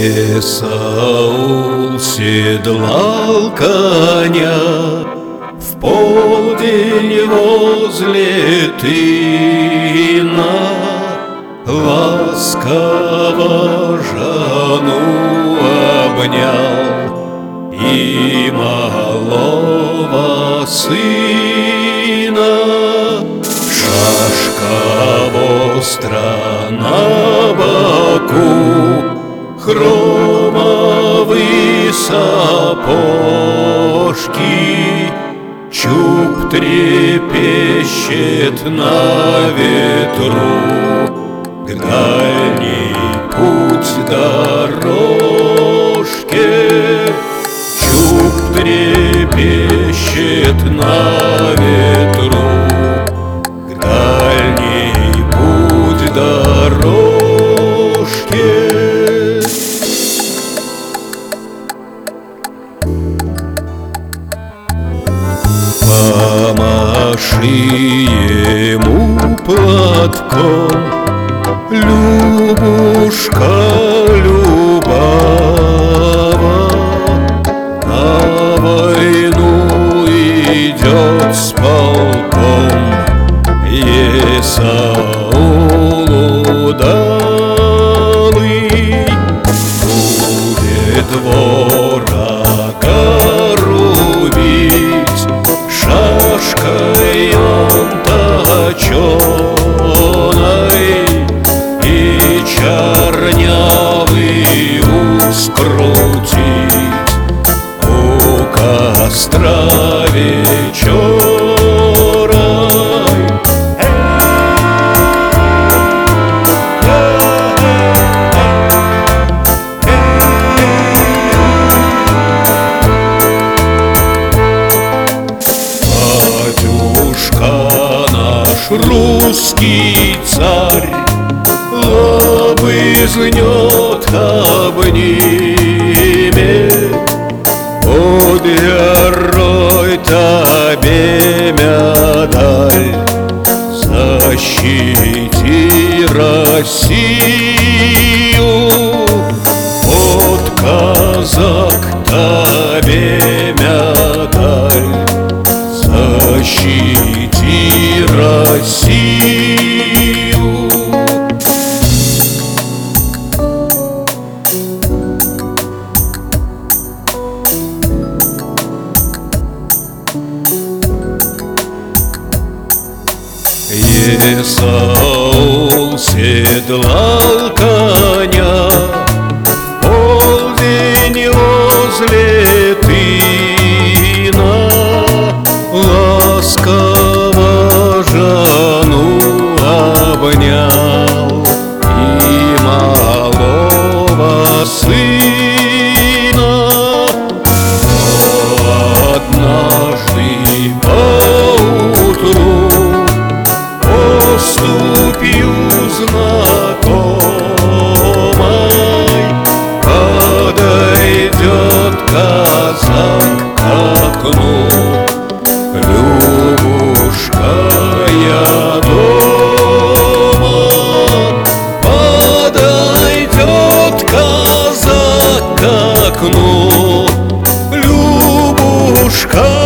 Исаул седлал коня в полдень возле тына, ласково жену обнял и малого сына. Шашка востра на боку, хромовые сапожки, чуб трепещет на ветру, к дальний путь дорожке. Чуб трепещет на ветру, к дальний путь дорожке. Помаши ему платком, Любушка Любава, на войну идет с полком. Исаул удалый будет ворога рубить, шашкой он точеной и чернявый ус крутить у костра вечерой. Батюшка наш русский царь лобызнет, обнимет, от герой тебе медаль, защити Россию, от казак тебе медаль, защити Россию. Исаул седлал коня в полдень возле тына, ласково жену обнял и малого сына. Но однажды поутру поступью знакомой подойдет казак к окну. Любушка, я дома. Подойдет казак к окну. Любушка,